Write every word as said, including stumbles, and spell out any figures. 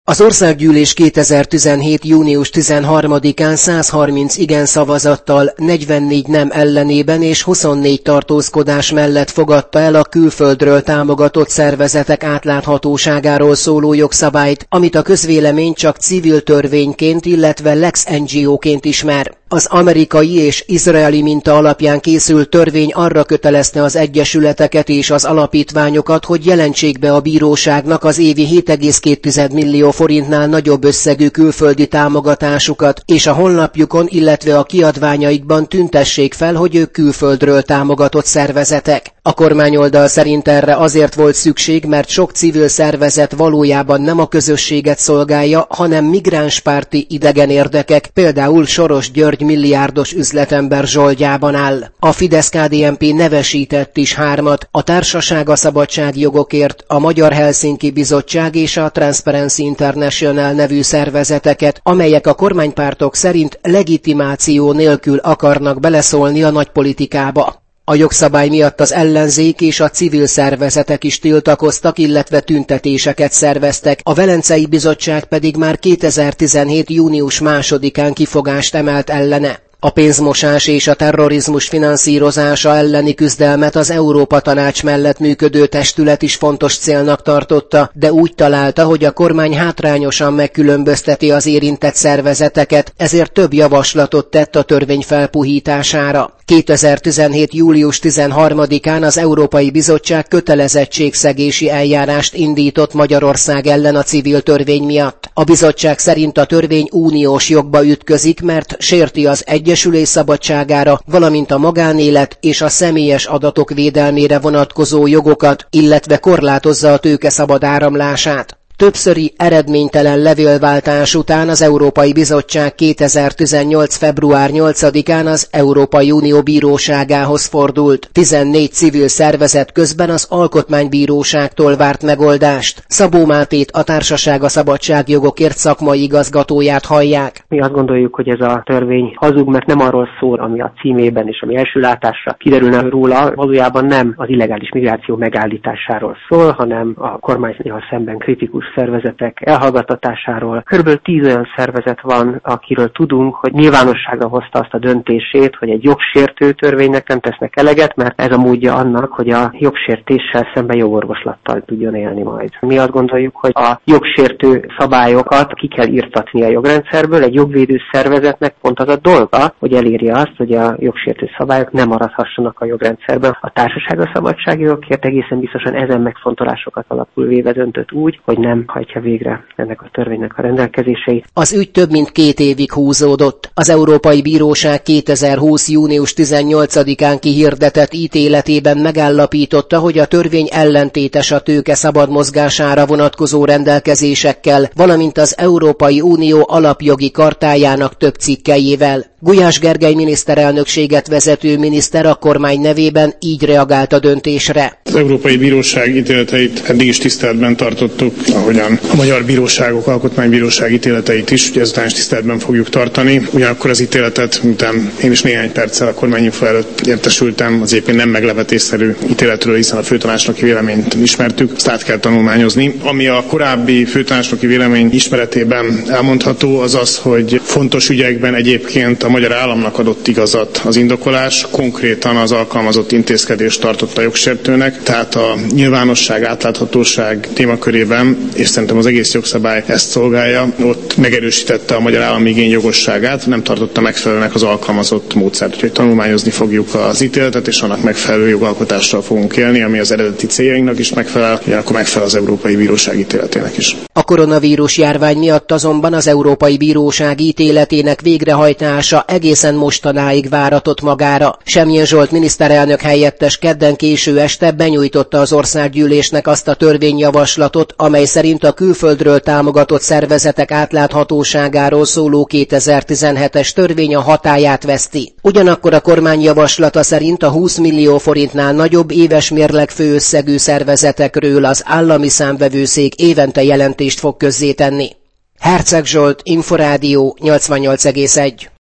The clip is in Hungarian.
Az Országgyűlés kétezer-tizenhét. június tizenharmadikán százharminc igen szavazattal, negyvennégy nem ellenében és huszonnégy tartózkodás mellett fogadta el a külföldről támogatott szervezetek átláthatóságáról szóló jogszabályt, amit a közvélemény csak civil törvényként, illetve Lex en gé ó-ként ismer. Az amerikai és izraeli minta alapján készült törvény arra kötelezte az egyesületeket és az alapítványokat, hogy jelentsék be a bíróságnak az évi hét egész két millió forintnál nagyobb összegű külföldi támogatásukat, és a honlapjukon, illetve a kiadványaikban tüntessék fel, hogy ők külföldről támogatott szervezetek. A kormányoldal szerint erre azért volt szükség, mert sok civil szervezet valójában nem a közösséget szolgálja, hanem migránspárti idegen érdekek, például Soros György milliárdos üzletember zsoldjában áll. A Fidesz-ká dé en pé nevesített is hármat, a Társaság a szabadságjogokért, a Magyar Helsinki Bizottság és a Transparency International nevű szervezeteket, amelyek a kormánypártok szerint legitimáció nélkül akarnak beleszólni a nagypolitikába. A jogszabály miatt az ellenzék és a civil szervezetek is tiltakoztak, illetve tüntetéseket szerveztek, a Velencei Bizottság pedig már kétezer-tizenhét. június másodikán kifogást emelt ellene. A pénzmosás és a terrorizmus finanszírozása elleni küzdelmet az Európa Tanács mellett működő testület is fontos célnak tartotta, de úgy találta, hogy a kormány hátrányosan megkülönbözteti az érintett szervezeteket, ezért több javaslatot tett a törvény felpuhítására. kétezer-tizenhét. július tizenharmadikán az Európai Bizottság kötelezettségszegési eljárást indított Magyarország ellen a civil törvény miatt. A bizottság szerint a törvény uniós jogba ütközik, mert sérti az egyesülés szabadságára, valamint a magánélet és a személyes adatok védelmére vonatkozó jogokat, illetve korlátozza a tőke szabad áramlását. Többszöri eredménytelen levélváltás után az Európai Bizottság kétezer-tizennyolc. február nyolcadikán az Európai Unió bíróságához fordult. tizennégy civil szervezet közben az Alkotmánybíróságtól várt megoldást. Szabó Mátét, a Társaság a szabadságjogokért szakmai igazgatóját hallják. Mi azt gondoljuk, hogy ez a törvény hazug, mert nem arról szól, ami a címében és ami első látásra kiderülne róla, valójában nem az illegális migráció megállításáról szól, hanem a kormánnyal szemben kritikus szervezetek elhallgattatásáról. Körülbelül tíz olyan szervezet van, akiről tudunk, hogy nyilvánosságra hozta azt a döntését, hogy egy jogsértő törvénynek nem tesznek eleget, mert ez a módja annak, hogy a jogsértéssel szemben jogorvoslattal tudjon élni majd. Mi azt gondoljuk, hogy a jogsértő szabályokat ki kell irtatni a jogrendszerből, egy jogvédő szervezetnek pont az a dolga, hogy elérje azt, hogy a jogsértő szabályok nem maradhassanak a jogrendszerben. A Társaság a szabadságjogokért egészen biztosan ezen megfontolásokat alapul véve döntött úgy, hogy nem hajtja végre ennek a törvénynek a rendelkezéseit. Az ügy több mint két évig húzódott. Az Európai Bíróság kétezer-húsz. június tizennyolcadikán kihirdetett ítéletében megállapította, hogy a törvény ellentétes a tőke szabad mozgására vonatkozó rendelkezésekkel, valamint az Európai Unió alapjogi kartájának több cikkelyével. Gulyás Gergely miniszterelnökséget vezető miniszter a kormány nevében így reagált a döntésre. Az Európai Bíróság ítéleteit eddig is tiszteletben tartottuk, ahogyan a magyar bíróságok, alkotmánybíróság ítéleteit is, ugye ezután is tiszteletben fogjuk tartani. Ugyanakkor az ítéletet, miután én is néhány perccel a kormányinfo előtt értesültem, az éppen nem meglepetésszerű ítéletről, hiszen a főtanácsnoki véleményt ismertük, azt át kell tanulmányozni. Ami a korábbi főtanácsnoki vélemény ismeretében elmondható, az az, hogy fontos ügyekben egyébként a magyar államnak adott igazat az indokolás, konkrétan az alkalmazott intézkedést tartotta jogsértőnek, tehát a nyilvánosság, átláthatóság témakörében, és szerintem az egész jogszabály ezt szolgálja, ott megerősítette a magyar állami igény jogosságát, nem tartotta megfelelőnek az alkalmazott módszert. Úgyhogy tanulmányozni fogjuk az ítéletet, és annak megfelelő jogalkotással fogunk élni, ami az eredeti céljainknak is megfelel, akkor megfelel az Európai Bíróság ítéletének is. A koronavírus járvány miatt azonban az Európai Bíróság ítéletének végrehajtása egészen mostanáig váratott magára. Semjén Zsolt miniszterelnök helyettes kedden késő este benyújtotta az Országgyűlésnek azt a törvényjavaslatot, amely szerint a külföldről támogatott szervezetek átláthatóságáról szóló kétezer-tizenhetes törvény a hatályát veszti. Ugyanakkor a kormány javaslata szerint a húsz millió forintnál nagyobb éves mérleg főösszegű szervezetekről az állami számvevőszék évente jelentést fog közzétenni. Herceg Zsolt, Inforádió nyolcvannyolc egész egy.